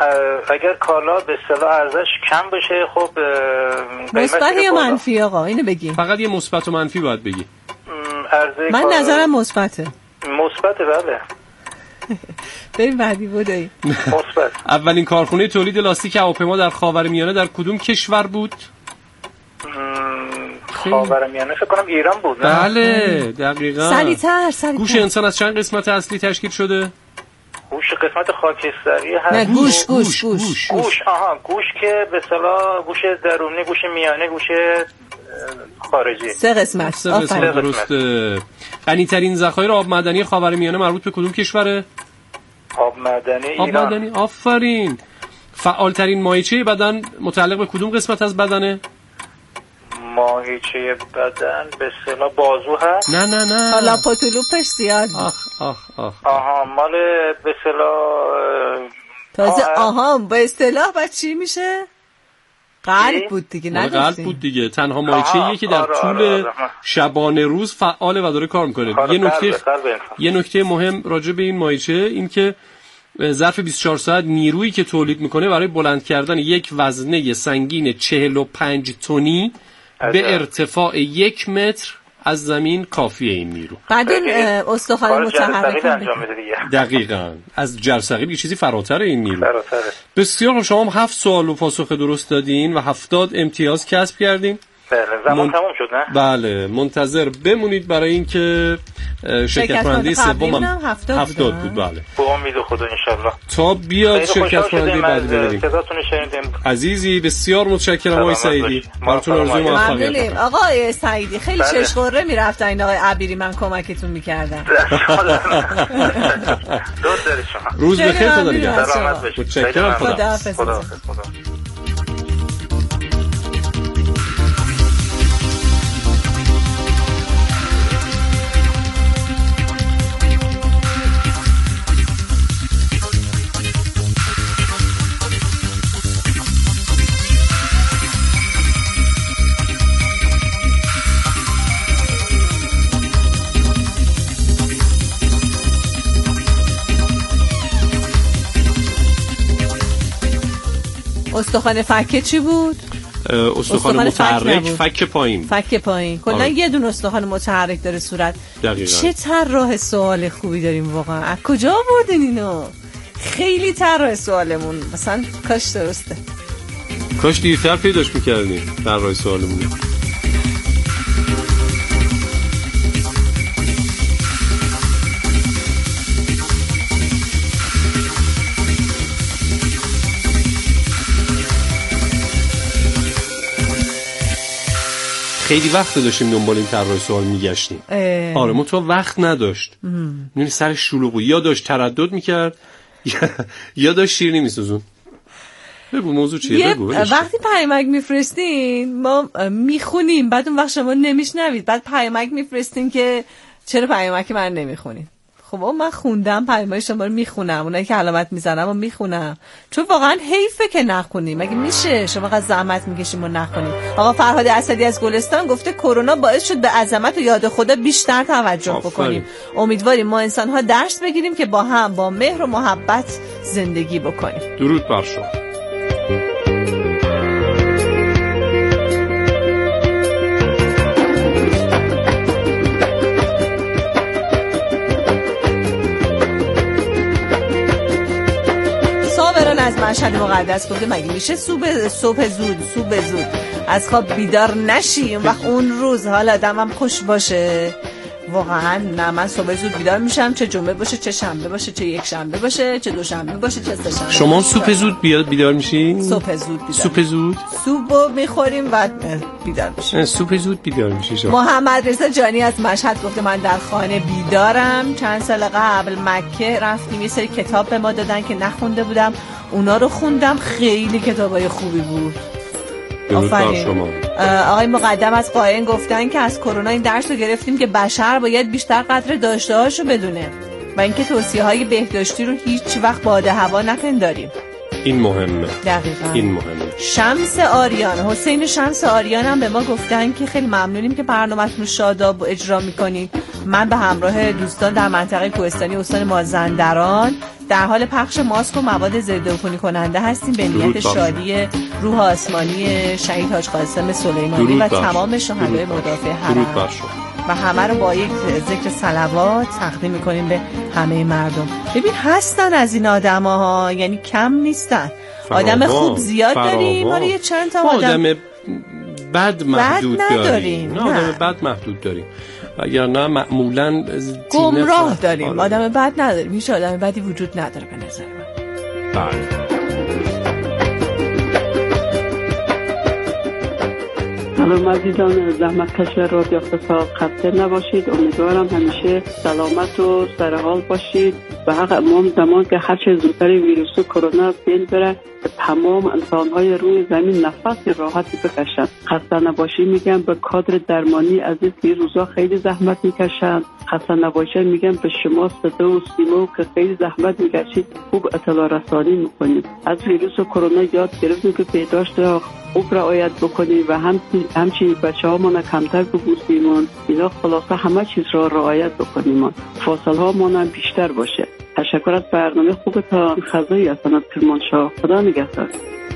اگر کالا به اصطلاح ارزش کم بشه خب مثبت یا منفی آقا اینو بگی. فقط یه مثبت و منفی باید بگی. من نظرم مثبته. مثبته بله. بریم بعدی بودی. مثبت. اولین کارخونه تولید لاستیک هواپیما در خاورمیانه در کدوم کشور بود؟ خاورمیانه فکر کنم ایران بود. بله دقیقاً. سریع‌تر. گوش انسان از چند قسمت اصلی تشکیل شده؟ گوش قسمت خاکستری هست. نه گوش. آها گوش که به اصطلاح گوش درونی، گوش میانه، گوش خارجی. 3 قسمت. درسته. غنی‌ترین ذخایر آب معدنی خاورمیانه مربوط به کدوم کشوره؟ آب معدنی ایران. آب معدنی آفرین. فعالترین مایچه بدن متعلق به کدوم قسمت از بدنه؟ ماهیچه بدن به اصطلاح بازو هست. نه حالا پتولوپش زیاد. آها مال به اصطلاح تازه به اصطلاح بعد چی میشه؟ قلب بود دیگه. قلب بود دیگه. تنها مایچه‌ایه که در طول شبانه روز فعاله و داره کار میکنه. یه نکته مهم راجع به این مایچه این که ظرف 24 ساعت نیرویی که تولید میکنه برای بلند کردن یک وزنه سنگین 45 تنی به ارتفاع 1 متر از زمین کافیه این نیرو. بعد این استخوان متحرک انجام میده دیگه. دقیقاً از جرثقیل یه چیزی فراتر این نیرو. بسیار خوب. شما 7 سوال و پاسخ درست دادین و 70 امتیاز کسب کردین. بله زمان تموم شد نه؟ بله منتظر بمونید برای اینکه شرکت کننده سوم 70 بود. بله با امید خدا ان شاءالله تا بیاد شرکت کننده بعدی ببینیم. صداتون شنیدیم عزیزی. بسیار متشکرم آقای سعیدی. براتون آرزوی موفقیت. آقای سعیدی خیلی چشم‌قره میرفتن این آقای عبیری، من کمکتون میکردم. روز بخیر. خدا نگهدار. سلامت باشید. متشکرم. خدا. استخوان فکه چی بود؟ استخوان متحرک فک پایین. کلا یه دونه استخوان متحرک داره صورت. دقیقاً. چه طراح سوال خوبی داریم واقعا. از کجا آوردین اینو؟ خیلی طراح سوالمون مثلا کاش درسته. کاش دیرتر پیداش می‌کردیم طراح سوالمون. خیلی وقت داشتیم دنبال این طراح سوال میگشتیم. آره ما تو وقت نداشت. یعنی سر شلوغی یا داشت تردد میکرد یا داشت شیر نمیسوزون. بگو موضوع چیه؟ بگو. وقتی پیامک میفرستین ما میخونیم، بعد اون وقت شما نمیشنوید، بعد پیامک میفرستین که چرا پیامک من نمیخونین. خب من خوندم پیامک شما رو میخونم، اونایی که علامت میزنم و میخونم، چون واقعا حیفه که نخونیم. مگه میشه شما قد زحمت میکشیم و نخونیم؟ آقا فرهاد اسدی از گلستان گفته کرونا باعث شد به عظمت و یاد خدا بیشتر توجه بکنیم. امیدواریم ما انسان ها درس بگیریم که با هم با مهر و محبت زندگی بکنیم. درود بر شما. از مشهد مقدس گفته مگه میشه صبح زود از خواب بیدار نشی اون وقت اون روز حال آدمم خوش باشه. واقعا نه، من صبح زود بیدار میشم، چه جمعه باشه، چه شنبه باشه، چه یک شنبه باشه، چه دوشنبه باشه، چه سه شنبه. شما صبح زود بیدار میشین؟ صبح زود صبح میخوریم و بیدار میشیم. صبح زود بیدار میشی شما. محمد رضا جانی از مشهد گفته من در خانه بیدارم. چند سال قبل مکه رفتیم، یه سری کتاب به ما دادن که نخونده بودم، اونا رو خوندم، خیلی کتابای خوبی بود. آفرین. آقای مقدم از قائن گفتن که از کرونا این درس رو گرفتیم که بشر باید بیشتر قدر داشته‌هاشو بدونه و اینکه توصیه‌های بهداشتی رو هیچ وقت باد هوا نپنداریم. این مهمه. دقیقاً این مهمه. شمس آریان، حسین شمس آریان هم به ما گفتن که خیلی ممنونیم که برنامه‌تون رو شاداب اجرا می‌کنید. من به همراه دوستان در منطقه کوهستانی استان مازندران در حال پخش ماسک و مواد ضدعفونی کننده هستیم به نیت شادی روح آسمانی شهید حاج قاسم سلیمانی و تمام شهدای مدافع حرم و همه رو با یک ذکر صلوات تقدیم می‌کنیم به همه مردم. ببین هستن از این آدم‌ها، یعنی کم نیستن. آدم خوب زیاد داریم، ولی یه چند تا آدم بد محدود داریم. نه آدم بد محدود داریم، وگرنه معمولاً گمراه داریم. آدم بد نداریم، هیچ آدم بدی وجود نداره به نظر من. بله. سلام عزیزان، زحمت کش رادیو اقتصاد خسته نباشید. امیدوارم همیشه سلامت و سرحال باشید و حق امام زمان که هر چه زودتر ویروس کرونا بین بره تمام انسان‌های روی زمین نفس راحتی بکشن. خسته نباشی میگم به کادر درمانی عزیز که روزا خیلی زحمت میکشن. خسته نباشی میگم به شما صدا و سیما که خیلی زحمت میکشید، خوب اطلاع رسانی میکنید. از ویروس کرونا یاد گرفتیم که بهداشت خوب رعایت بکنیم و همچنین بچه‌هامون کمتر ببوسیم. اینا خلاصه همه چیز را رعایت بکنیم. فاصله هامون هم بیشتر باشه. تشکر از برنامه خوبتان. خزایی هستم از کرمانشاه. خدا نگهدار.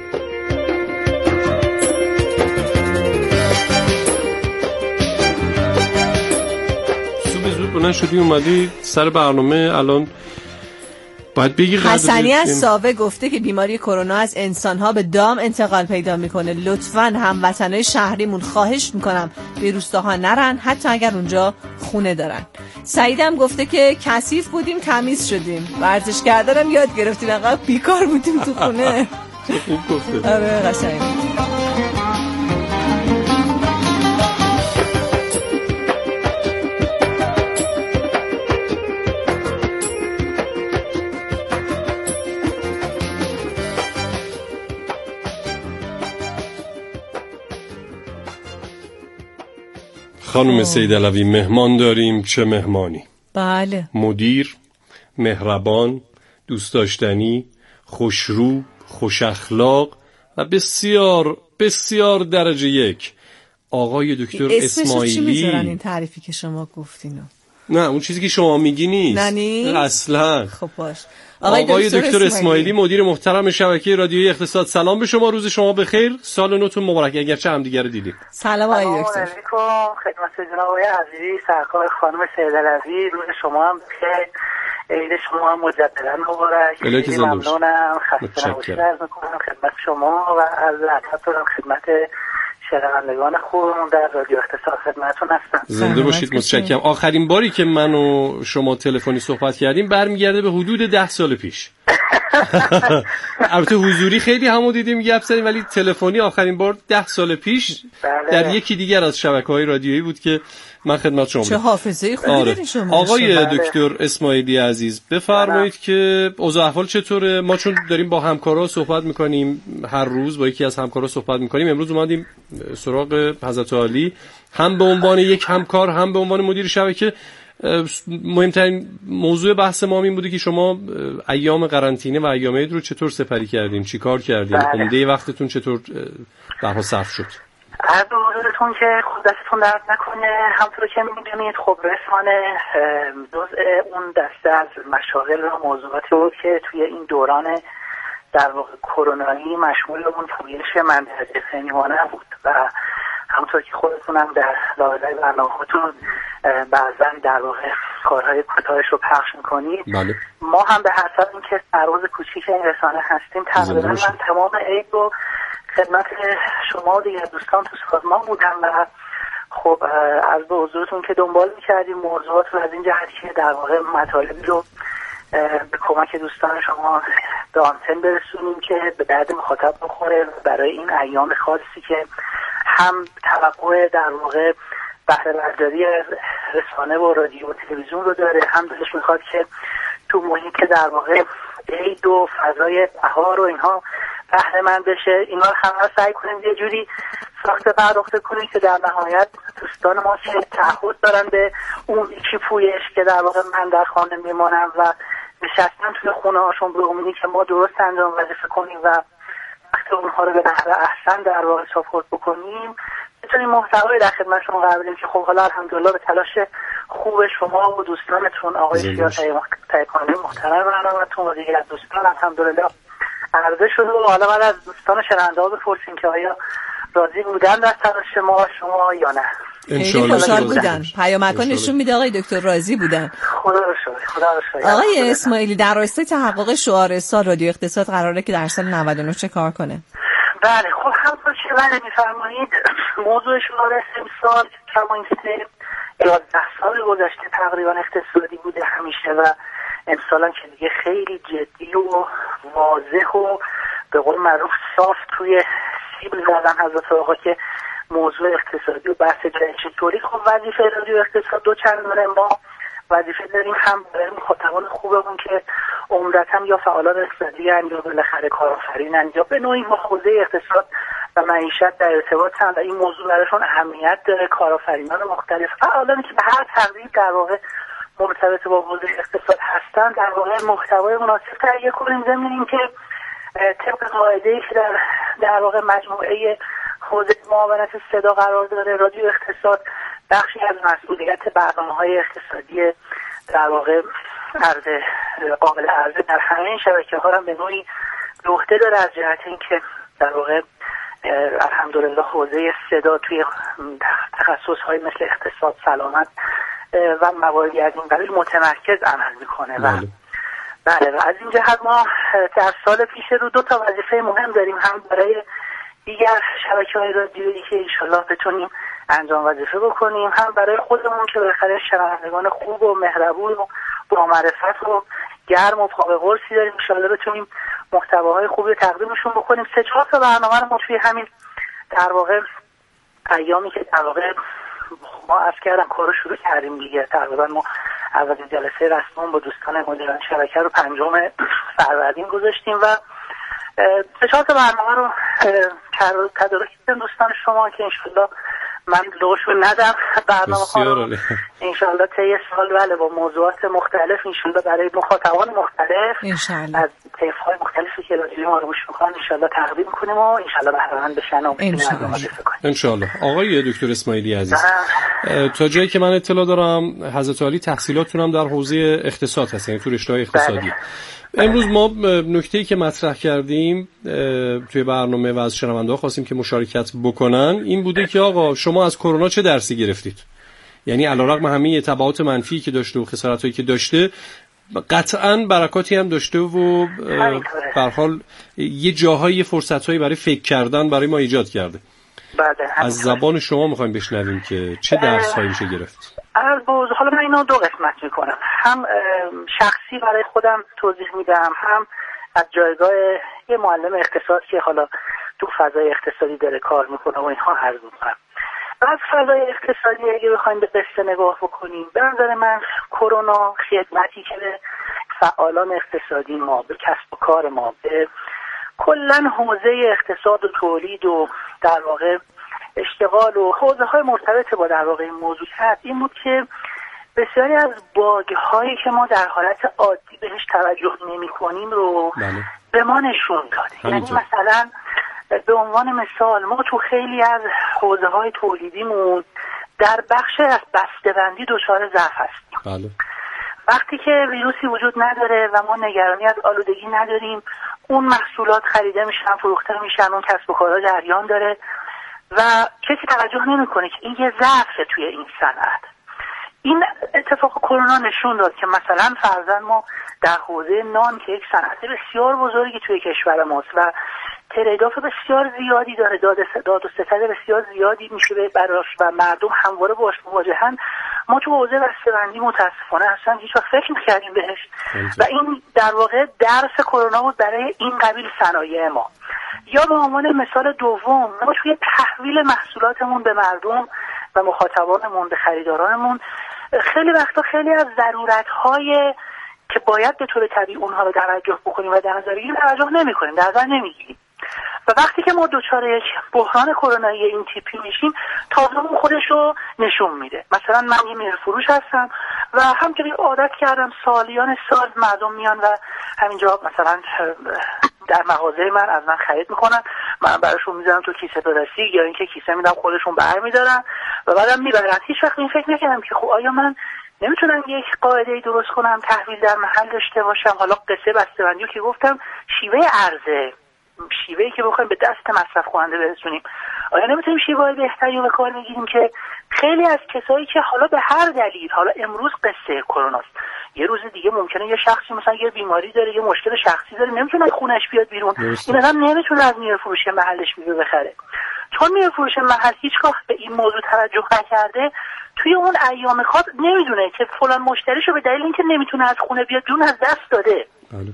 صبح زود بلند شدی اومدی سر برنامه، الان باید بگی حسنی از ساوه گفته که بیماری کرونا از انسان‌ها به دام انتقال پیدا میکنه. لطفاً هموطنای شهریمون خواهش میکنم به روستاها نرن، حتی اگر اونجا خونه دارن. سعیدم گفته که کثیف بودیم تمیز شدیم، ورزشگردارم یاد گرفتیم، انقدر بیکار بودیم تو خونه. خوب گفته. آره قشنگ. خانم سیدعلوی، مهمان داریم. چه مهمانی؟ بله. مدیر، مهربان، دوست داشتنی، خوشرو، خوش اخلاق و بسیار بسیار درجه یک، آقای دکتر اسماعیلی. چی میذارن این تعریفی که شما گفتینو؟ نه اون چیزی که شما میگی نیست. نه اصلا. خب باش. آقای دکتر اسماعیلی، مدیر محترم شبکه رادیویی اقتصاد. سلام به شما، روز شما بخیر، سال نوتون مبارک، اگرچه هم دیگه رو دیدیم. سلام آقای دکتر. سلام علیکم خدمت جناب آقای عزیزی سرکار خانم سیدعلوی، روز شما هم بخیر، عید شما هم مجددا مبارک. خیلی ممنونم، خسته نباشید عرض می‌کنم خدمت شما و از لطفتون خدمت شنوندگان خوبمون در رادیو اقتصاد خدمتتون هستم. زنده باشید، متشکرم. آخرین باری که من و شما تلفنی صحبت کردیم برمیگرده به حدود 10 سال پیش. البته حضوری خیلی همو دیدیم گپ زدیم، ولی تلفنی آخرین بار 10 سال پیش در یکی دیگر از شبکه‌های رادیویی بود که من خدمت شما چه حافظه خوبی دارین شما. آقای دکتر اسماعیلی عزیز بفرمایید که اوضاع احوال چطوره؟ ما چون داریم با همکارا صحبت میکنیم، هر روز با یکی از همکارا صحبت میکنیم، امروز اومدیم سراغ حضرت عالی، هم به عنوان یک همکار هم به عنوان مدیر شبکه. مهمترین موضوع بحث ما این بوده که شما ایام قرنطینه و ایام عید رو چطور سپری کردیم، چی کار کردیم، عمده وقتتون چطور درها صرف شد؟ عرض به حضورتون که خود دستتون درد نکنه. همطور که می‌دونید خب رسانه جزء اون دسته از مشاغل و موضوعاتی بود که توی این دوران در واقع کرونایی مشمول اون پویش منطقه سنیوانه بود و همونطور که خودتون هم در لابلای برنامه‌هاتون بعضا در واقع کارهای کوتاهش رو پخش میکنید. بله. ما هم به حسب اینکه سرباز کوچیک این رسانه هستیم تقریبا من تمام عید رو خدمت شما و دیگر دوستان تو سازمان بودم و خب از به حضورتون که دنبال میکردیم موضوعات رو از این جهت که در واقع مطالبی رو به کمک دوستان شما به آنتن برسونیم که به درد مخاطب بخوره برای این ایام خاصی که هم توقع در واقع بهره برداری از رسانه و رادیو و تلویزیون رو داره، هم دلش میخواد که تو محیط که در واقع عید و فضای بهار و اینها بهره مند بشه، اینا رو همه سعی کنیم یه جوری ساخته پرداخته کنیم که در نهایت دوستان ما که تعهد دارن به اون یکی پویش که در واقع من در خانه میمانم و نشستن توی خونه هاشون به امیدی که ما درست انجام وظیفه کنیم و وقت اونها رو به نحو احسن در واقع ساپورت بکنیم، بتونیم محتوای در خدمت شما قرار بدیم که خب حالا الحمدلله به تلاش خوب شما و دوستانتون آقای سیاه تایپانی محترم برنامه‌تون و دیگر دوستان الحمدلله عرضه شده و حالا بعد از دوستان شنونده ها بپرسیم که آیا راضی بودن در تلاش ما یا نه. خیلی خوشحال بودن. پیامک‌ها نشون میده آقای دکتر راضی بودن. خدا رو شکر. آقای اسماعیلی، در راستای تحقق شعار سال رادیو اقتصاد قراره که در سال 99 چه کار کنه؟ بله خب همونطور که بله میفرمایید موضوع شعار امسال کما اینکه 11 سال گذشته تقریبا اقتصادی بوده همیشه و امسال که دیگه خیلی جدی و واضح و به قول معروف صاف توی سیب زدن حضرت آقا که موضوع اقتصادی و بحث جدید چطوری. خب وظیفه رادیو اقتصاد دو چندانه، ما وظیفه داریم هم برای مخاطبان خوبمون که عمدتاً یا فعالان اقتصادی یا بالاخره کارآفرینن یا به نوعی با حوزه اقتصاد و معیشت در ارتباطن و این موضوع براشون اهمیت داره، کارآفرینان مختلف فعالانی که به هر تقریب در واقع مرتبط با حوزه اقتصاد هستن در واقع محتوای مناسب تهیه کنیم. ضمن که طبق قاعده‌ای که در واقع مجموعه حوزه معاونت صدا قرار داره، رادیو اقتصاد بخشی از مسئولیت برنامه‌های اقتصادی در واقع قابل عرضه در همه شبکه‌ها هم به نوعی به عهده داره، از جهت اینکه در واقع الحمدلله حوزه صدا توی تخصص‌های مثل اقتصاد، سلامت و مواردی از این قبیل متمرکز عمل میکنه و بله و از این جهت ما در سال پیش رو 2 تا وظیفه مهم داریم، هم برای دیگر شبکه‌های رادیویی که انشالله بتونیم انجام وظیفه بکنیم، هم برای خودمون که بالاخره شنوندگان خوب و مهربون و با معرفت و گرم و پا به قرصی داریم، انشالله بتونیم محتواهای خوبی تقدیمشون بکنیم. 3-4 تا برنامه رو ما توی همین در واقع ایامی که در واقع ما عرض کردم کارو شروع کردیم دیگه، تقریبا ما اولین جلسه رسمی با دوستان مدیران شبکه رو 5 فروردین گذاشتیم و 4 تا برنامه رو تدارک کردیم دوستان شما که انشالله من لوشو ندم برنامه ها رو انشالله طی سال بله با موضوعات مختلف انشالله برای مخاطبان مختلف از طیف‌های مختلفی که رادیو ما رو گوش می‌کنن انشالله تقدیم کنیم و انشالله بهره‌مند بشن و انشالله. آقای دکتر اسماعیلی عزیز، تا جایی که من اطلاع دارم حضرت علی تحصیلاتتون هم در حوزه اقتصاد هست، یعنی تو رشته‌های اقتصادی. امروز ما نکته‌ای که مطرح کردیم توی برنامه و از شنونده‌ها خواستیم که مشارکت بکنن این بوده که آقا شما از کرونا چه درسی گرفتید؟ یعنی علیرغم همه تبعات منفی که داشته و خسارتایی که داشته قطعاً برکاتی هم داشته و به هر حال یه جاهای فرصت‌هایی برای فکر کردن برای ما ایجاد کرده. از زبان شما می‌خوایم بشنویم که چه درس‌هایی میشه گرفت. حالا من اینو 2 قسمت میکنم، هم شخصی برای خودم توضیح میدم، هم از جایگاه یه معلم اقتصاد که حالا تو فضای اقتصادی داره کار میکنه و اینها عرض میکنم. از فضای اقتصادی اگه بخوایم به قصه نگاه بکنیم، به نظر من کرونا خدمتی که به فعالان اقتصادی ما، به کسب و کار ما، به کلا حوزه اقتصاد و تولید و در واقع اشتغال و حوزه های مرتبط با در واقع این موضوع کرد این بود که بسیاری از باگ هایی که ما در حالت عادی بهش توجه نمی کنیم رو به ما نشون داد. یعنی مثلا به عنوان مثال ما تو خیلی از حوزه های تولیدیمون در بخش از بسته‌بندی دچار ضعف هستیم. وقتی که ویروسی وجود نداره و ما نگرانی از آلودگی نداریم، اون محصولات خریده میشن، فروخته میشن، اون کسب و کارها جریان داره و کسی توجه نمیکنه که این یه ضعفه توی این صنعت. این اتفاق کرونا نشون داد که مثلا فرضاً ما در حوزه نان که یک صنعت بسیار بزرگی توی کشور ماست و تریداف بسیار زیادی داره، داد و ستد بسیار زیادی میشه براش و مردم همواره باش مواجهن، ما تو حوزه بسته‌بندی متاسفانه اصلا هیچ وقت فکر نکردیم بهش و این در واقع درس کرونا بود برای این قبیل صنایع ما. یا به عنوان مثال دوم، ما توی تحویل محصولاتمون به مردم و مخاطبانمون، به خریدارانمون، خیلی وقتا خیلی از ضرورت‌های که باید به طور طبیعی اونها رو توجه بکنیم و در نظر بگیریم توجه نمی‌کنیم، در نظر نمی‌گیریم. و وقتی که ما دچار یک بحران کرونایی این تیپی میشیم، تازه اون خودش رو نشون میده. مثلا من یه میوه فروش هستم، و همینجوری عادت کردم سالیان سال مردم میان و همینجا مثلا در مغازه من از من خرید میکنن، من براشون میذارم تو کیسه پلاستیک یا اینکه کیسه میدم خودشون برمیدارن و بعدم میبرن. هیچ وقت این فکر نکردم که خب آیا من نمیتونم یک قاعده‌ای درست کنم تحویل در محل داشته باشم. حالا قصه بسته‌بندی که گفتم شیوه عرضه، شیوهی که بخوایم به دست مصرف کننده برسونیم، آیا نمیتونیم شیوه بهتری رو به کار بگیریم که خیلی از کسایی که حالا به هر دلیل، حالا امروز قصه کروناست، یه روز دیگه ممکنه یه شخصی مثلا یه بیماری داره، یه مشکل شخصی داره، نمیتونه از خونش بیاد بیرون، این آدم نمیتونه از میوه فروش محلش میوه بخره. چون میوه فروش محل هیچگاه به این موضوع توجه نکرده، توی اون ایام کار نمیدونه که فلان مشتریشو به دلیل اینکه نمیتونه از خونه بیاد بیرون از دست داده.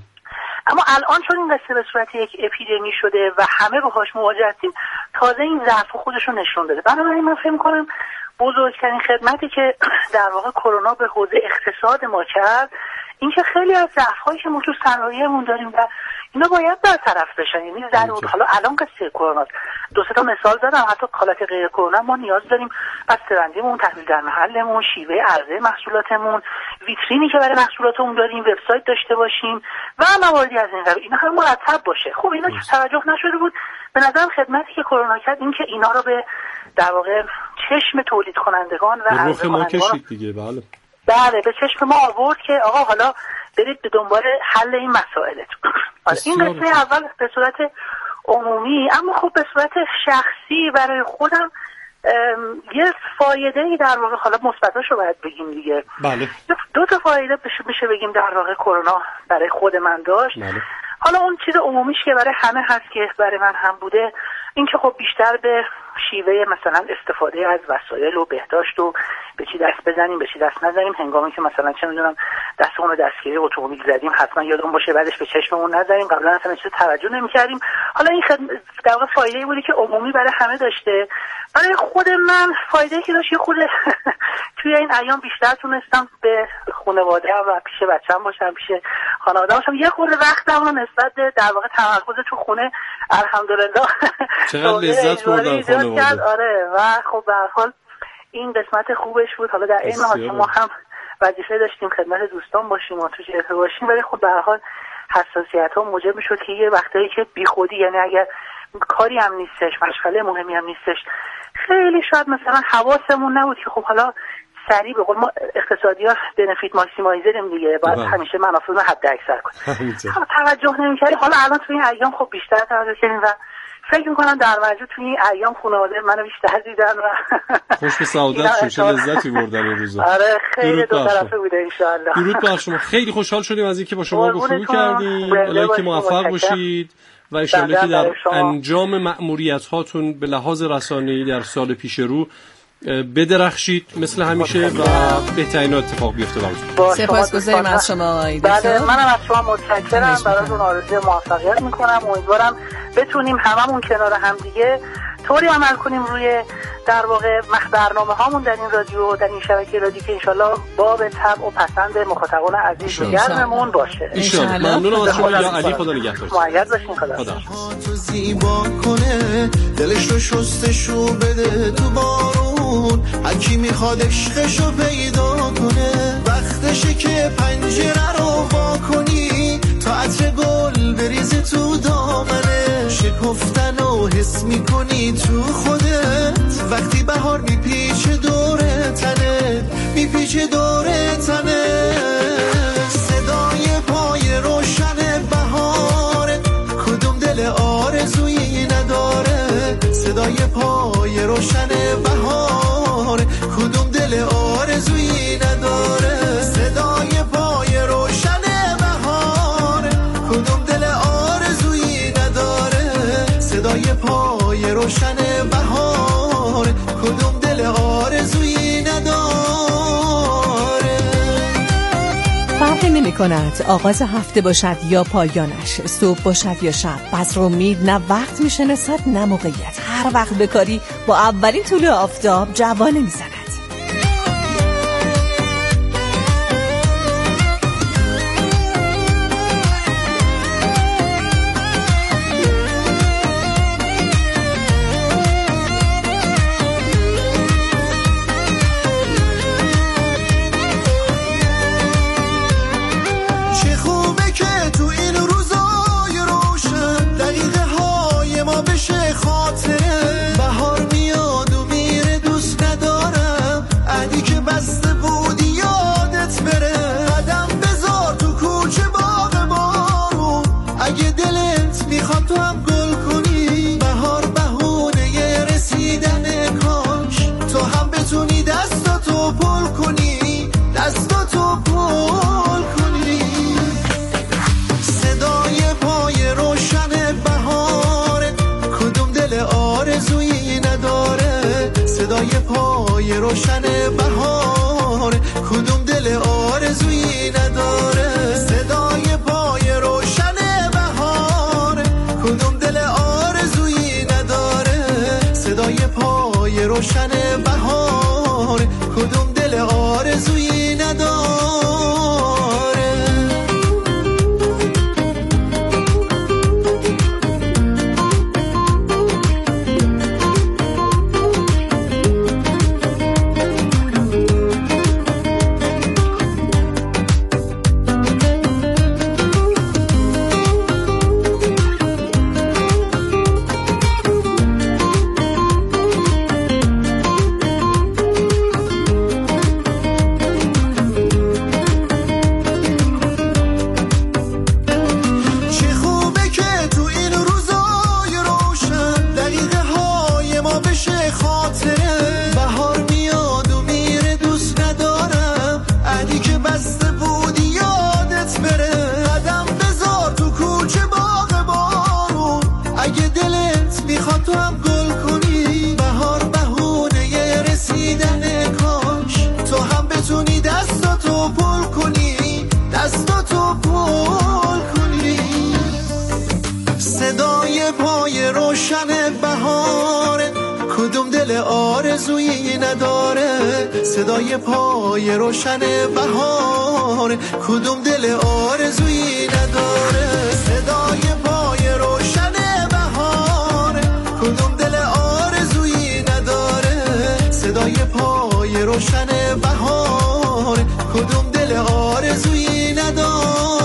اما الان چون این قصه به صورت یک اپیدمی شده و همه باهاش مواجه هستیم، تازه این ضعف خودش رو نشون داده. بنابراین من فکر می‌کنم بزرگترین خدمتی که در واقع کرونا به حوزه اقتصاد ما کرد، این که خیلی از ضعف‌هایی که ما تو صنایعمون داریم و اینا باید برطرف بشن. یعنی ضرورت، حالا الان قصه کرونا، دو سه تا مثال زدم، حتی حالت غیر کرونا ما نیاز داریم بسته‌بندیمون، تحویل در محلمون، شیوه عرضه محصولاتمون، ویترینی که برای محصولاتمون داریم، وبسایت داشته باشیم و مواردی از این قبیل. اینا هم مرتب باشه. خب اینا که توجه نشده بود، به نظرم خدمتی که کرونا کرد این که اینا رو به در واقع چشم تولید کنندگان و عرضه ما کشید دیگه. بله به چشم ما آورد که آقا حالا برید به دنبال حل این مسائلتون. این قصه اول به صورت عمومی، اما خب به صورت شخصی برای خودم یه فایده‌ای در واقع، حالا مثبتاشو باید بگیم دیگه. بله. دو تا فایده میشه بگیم در واقع کرونا برای خود من داشت. بله. حالا اون چیز عمومیش که برای همه هست که برای من هم بوده، این که خب بیشتر به شیوه مثلا استفاده از وسایل و بهداشت و به چی دست بزنیم به چی دست نزنیم، هنگامی که مثلا چه میدونم دستمون رو دستگیری اتومبیل زدیم حتما یادمون باشه بعدش به چشممون نزنیم، قبلا اصلا چیز توجه نمی‌کردیم. حالا این در واقع فایده‌ای بودی که عمومی برای همه داشته. برای خود من فایده‌ای که داشت، خود توی این ایام بیشتر تونستم به خانواده و پیش بچه‌م باشم، پیش خانواده باشم، یه خورده وقتم رو نسبت به در واقع تمرکز تو خونه الحمدلله چقدر لذت بردم خانواده. آره و خب به هر حال این قسمت خوبش بود. حالا در این حال ما هم وظیفه داشتیم خدمت دوستان باشیم و تو جبهه باشیم، ولی خب به هر حال حساسیت‌ها موجب می‌شد که یه وقتایی که بیخودی، یعنی اگر کاری هم نیستش، مشغله مهمی هم نیستش، خیلی شاید مثلا حواسمون نبود که خب حالا سریع به قول ما اقتصادی‌ها بنفیت ماکسیمایزریم دیگه، باید همیشه منافع رو حد اکثر کنیم. توجه نمی‌کردیم. حالا الان توی این ایام خب بیشتر توجه کردیم و فکر میکنم در مجموع توی این ایام خانواده منو بیشتر دیدن و خوش به سعادت چه لذتی بردن این روزا. آره خیلی دو طرفه بوده ان شاء الله. درود بر شما. خیلی خوشحال شدیم از اینکه با شما گفتگو کردیم. الهی که موفق باشید و ان شاء الله که در انجام مأموریت هاتون به لحاظ رسانه‌ای در سال پیش رو بدرخشید مثل همیشه و بهترین اتفاق بیفته براتون. سپاسگزاریم از شما آقای دکتر. بله منم از شما متشکرم، براتون آرزوی موفقیت میکنم. امیدوارم بتونیم هممون کنار هم دیگه طوری عمل کنیم روی در واقع برنامه هامون در این رادیو، در این شبکه رادیو که انشالله باب طبع و پسند مخاطبان عزیز و گرممون باشه. انشالله. ممنونم از شما یا علی، خدا نگهدار. مؤید باشین. خدا زیبا کنه دلش رو شستشو بده تو بارون، هکی میخواد عشقشو پیدا کنه، وقتشه که پنجره رو وا کنی تا عطر گل بریزه تو دامنه، شکفتن و حس میکنی تو خودت وقتی بهار میپیچه دوره تنه، میپیچه دوره تنه، صدای پای روشن بهاره کدوم دل آرزویی نداره، صدای پای روشن بهاره کدوم دل آرزویی نداره، صدای پای روشن بهاره کدوم دل آرزویی نداره، صدای پای روشن بهاره کدوم دل آرزویی نداره. فرقی نمی کند آغاز هفته باشد یا پایانش، صبح باشد یا شب، بذر امید نه وقت می شناسد نه موقعیت، هر وقت بکاری با اولین طلوع آفتاب جوانه می زند. روشن بهار، کدوم دل آرزویی نداره. صدای پای روشن بهار، کدوم دل آرزویی نداره. صدای پای روشن بهار، کدوم دل آرزویی نداره. آرزویی نداره. صدای پای روشن بهار، کدوم دل آرزویی نداره. صدای پای روشن بهار، کدوم دل آرزویی نداره. صدای پای روشن بهار، کدوم دل آرزویی نداره.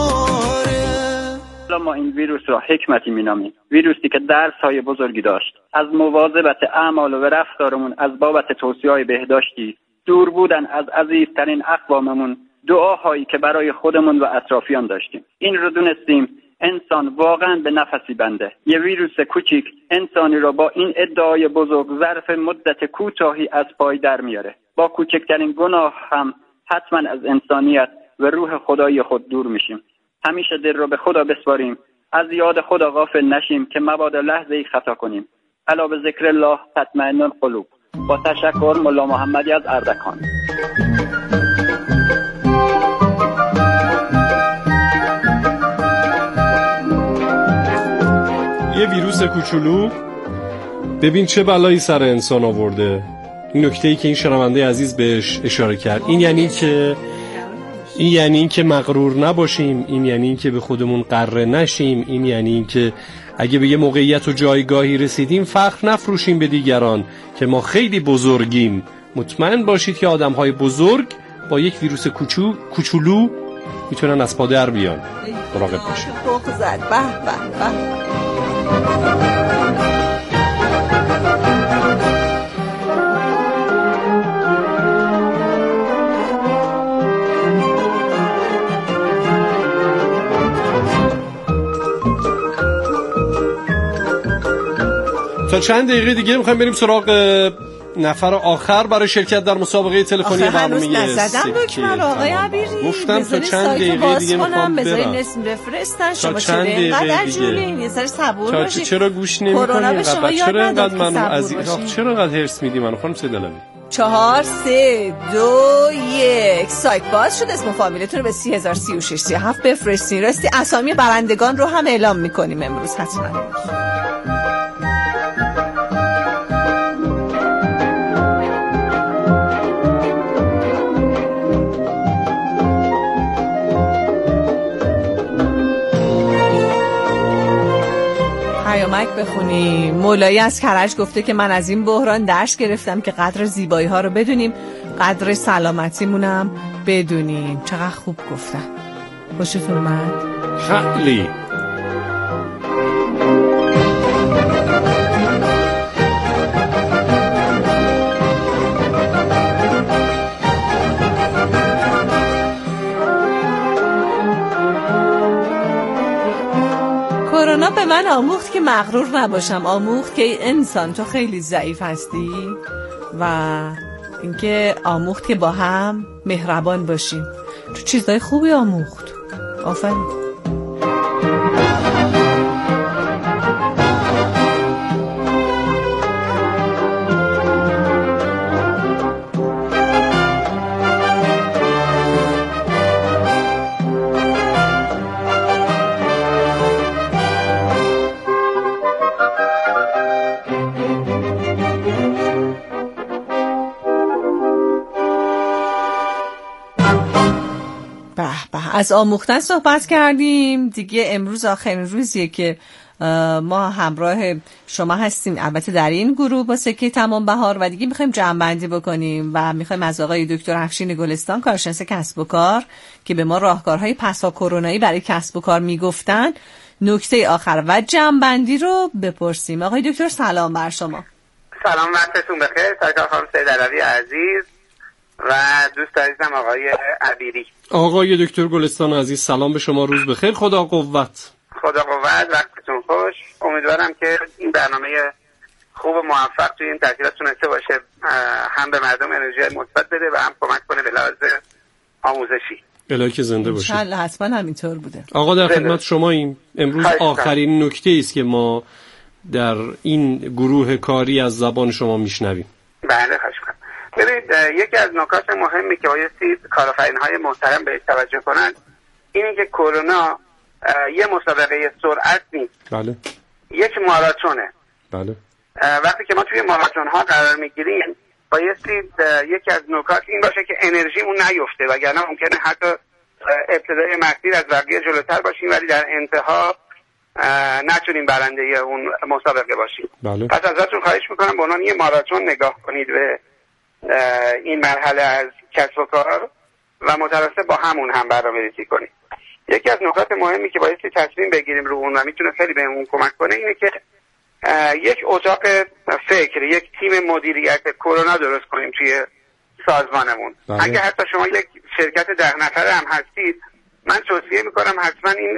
ما این ویروس را حکمتی مینامیم، ویروسی که درس‌های بزرگی داشت. از مواظبت اعمال و رفتارمون از بابت توصیه‌های بهداشتی، دور بودن از عزیزترین اقواممون، دعاهایی که برای خودمون و اطرافیان داشتیم. این رو دونستیم انسان واقعا به نفسی بنده. یه ویروس کوچیک انسانی را با این ادعای بزرگ ظرف مدت کوتاهی از پای در میاره. با کوچکترین گناه هم حتما از انسانیت و روح خدایی خود دور میشیم. همیشه دل رو به خدا بسپاریم، از یاد خدا غافل نشیم که مبادا لحظه‌ای خطا کنیم. الا به ذکر الله تطمئن القلوب. با تشکر، ملا محمدی از اردکان. یه ویروس کوچولو ببین چه بلایی سر انسان آورده. این نکته‌ای که این شنونده عزیز بهش اشاره کرد، این یعنی این که مغرور نباشیم، این یعنی این که به خودمون غره نشیم، این یعنی این که اگه به یه موقعیت و جایگاهی رسیدیم فخر نفروشیم به دیگران که ما خیلی بزرگیم. مطمئن باشید که آدم‌های بزرگ با یک ویروس کوچولو میتونن از پا در بیان. مراقب باشید. تا چند دقیقه دیگه میخوایم بریم سراغ نفر آخر برای شرکت در مسابقه تلفنی برنامه سکه. آقای عبیری گفتم تا چند دقیقه دیگه میخوام برم. اسم بفرستن. شما چرا اینقدر جونین؟ یه سر صبور باشید. چرا گوش نمی‌کنی؟ چرا اینقدر منو از چرا اینقدر هرس میدی منو خانم سیدلوی؟ 4 3 2 1 سایت باز شد. اسم فامیلتون رو به 303637 بفرستین. راستی اسامی برندگان رو هم اعلام میکنیم امروز حتما. پیامک بخونیم. مولایی از کرج گفته که من از این بحران درس گرفتم که قدر زیبایی ها رو بدونیم، قدر سلامتیمونم بدونیم. چقدر خوب گفتن. خوشتون اومد؟ خیلی. کرونا به من آموخت که مغرور نباشم، آموخت که انسان تو خیلی ضعیف هستی و اینکه آموخت که با هم مهربان باشیم. تو چیزای خوبی آموخت. آفرین. از آموختن صحبت کردیم دیگه. امروز آخرین روزیه که ما همراه شما هستیم، البته در این گروه با سکه تمام بهار، و دیگه میخوایم جمع‌بندی بکنیم و میخوایم از آقای دکتر افشین گلستان، کارشناس کسب و کار که به ما راهکارهای پسا کرونایی برای کسب و کار میگفتن، نکته آخر و جمع‌بندی رو بپرسیم. آقای دکتر سلام بر شما. سلام، وقتتون بخیر. سرکار خانم سید علوی عزیز و دوست عزیزم آقای عبیری. آقای دکتر گلستان عزیز سلام به شما، روز بخیر، خدا قوت. خدا قوت، وقتتون خوش. امیدوارم که این برنامه خوب و موفق توی این تعطیلات تونسته باشه، هم به مردم انرژی مثبت بده و هم کمک کنه به لحاظ آموزشی. الهی که زنده باشه. انشالله حتما همینطور بوده. آقا در خدمت شما این امروز آخرین نکته است که ما در این گروه کاری از زبان شما میشنویم. بله خواهش می‌کنم. ببینید، یکی از نکات مهمی که بایستی کارآفرین‌های محترم بهش توجه کنند اینه که کرونا یه مسابقه سرعت نیست. بله. یک ماراتونه. بله. وقتی که ما توی ماراتون ها قرار میگیریم بایستی یکی از نکات این باشه که انرژیمون نیفته، وگرنه ممکنه حتی ابتدای مسیر از بقیه جلوتر باشیم ولی در انتها نتونیم برنده اون مسابقه باشیم. بله. پس ازتون خواهش میکنم به عنوان یه ماراتون نگاه کنید به این مرحله از کسب و کار و متراسم با همون هم برنامه‌ریزی کنید. یکی از نکات مهمی که بایستی تصمیم بگیریم رو اون و میتونه خیلی بهمون کمک کنه اینه که یک اتاق فکر، یک تیم مدیریت کرونا درست کنیم توی سازمانمون. بله. اگه حتی شما یک شرکت 10 نفره هم هستید، من توصیه میکنم حتما این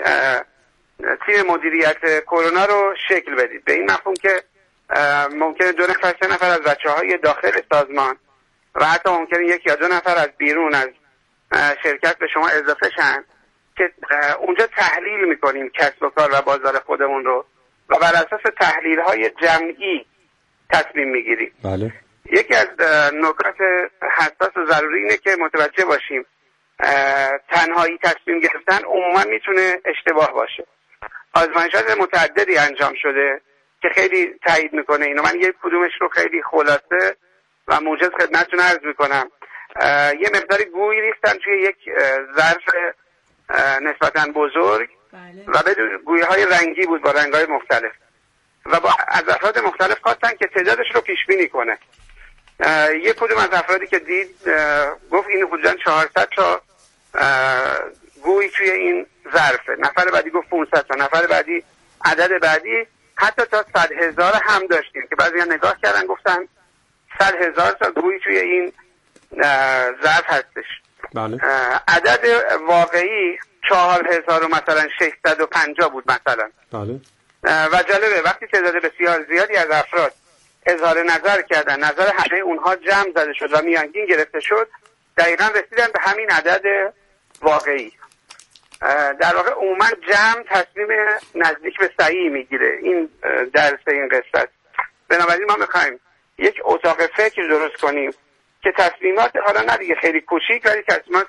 تیم مدیریت کرونا رو شکل بدید، به این مفهوم که ممکنه 2 نفر 3 نفر از بچه‌های داخل سازمان و حتی ممکنه 1 یا 2 نفر از بیرون از شرکت به شما اضافه شن که اونجا تحلیل میکنیم کسب و کار و بازار خودمون رو و بر اساس تحلیل‌های جمعی تصمیم میگیریم. بله. یکی از نکات حساس و ضروری اینه که متوجه باشیم تنهایی تصمیم گرفتن عموما میتونه اشتباه باشه. آزمایشات متعددی انجام شده که خیلی تایید میکنه اینو. من یک کدومش رو خیلی خلاصه و موجز خدمتتون عرض میکنم. یه مقداری گوی ریختن توی یک ظرف نسبتاً بزرگ. بله. و بدون گوی‌های رنگی بود با رنگ‌های مختلف و از افراد مختلف خواستن که تعدادش رو پیش بینی کنه. یک کدوم از افرادی که دید گفت این حدوداً 400 تا گوی توی این ظرفه، نفر بعدی گفت 500 تا، نفر بعدی عدد بعدی حتی تا 100,000 هم داشتیم که بعضیا نگاه کردن گفتن 100,000 تا گوی توی این ظرف هستش. بله. عدد واقعی 4,000 مثلا 650 بود مثلا. بله. و جالبه وقتی تعداد بسیار زیادی از افراد اظهار نظر کردن، نظر همه اونها جمع زده شد و میانگین گرفته شد، دقیقا رسیدن به همین عدد واقعی. در واقع عموما جمع تصمیم نزدیک به صحیح میگیره. این درس این قصه. بنابراین ما میخوایم یک اتاق فکر درست کنیم که تصمیمات حالا نه دیگه خیلی کوچیک ولی تصمیمات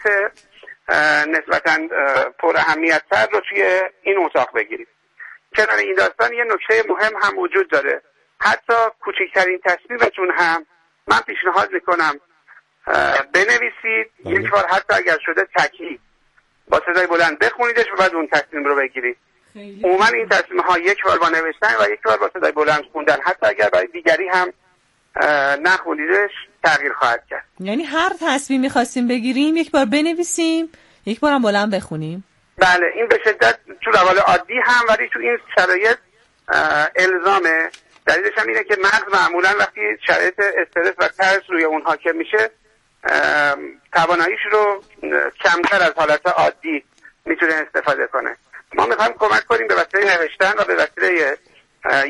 نسبتاً پر اهمیت‌تر رو توی این اتاق بگیریم. کنار این داستان یه نکته مهم هم وجود داره. حتی کوچکترین تصمیمتون هم من پیشنهاد میکنم بنویسید، یک بار حتی اگر شده تکی با صدای بلند بخونیدش و بعد اون تصمیم رو بگیرید. عموما این تصمیم ها یک بار با نوشتن و یک بار با صدای بلند خوندن، حتی اگر برای دیگری هم نخوندیدش، تغییر خواهد کرد. یعنی هر تصمیمی خواستیم بگیریم یک بار بنویسیم، یک بار هم بلند بخونیم. بله، این به شدت تو روال عادی هم ولی تو این شرایط الزامه. دلیلش هم اینه که مغز معمولا وقتی شرایط استرس و ترس روی اون حاکم میشه تواناییش رو کمتر از حالت عادی میتونه استفاده کنه. ما میخوایم کمک کنیم به وسیله نوشتن و به وسیله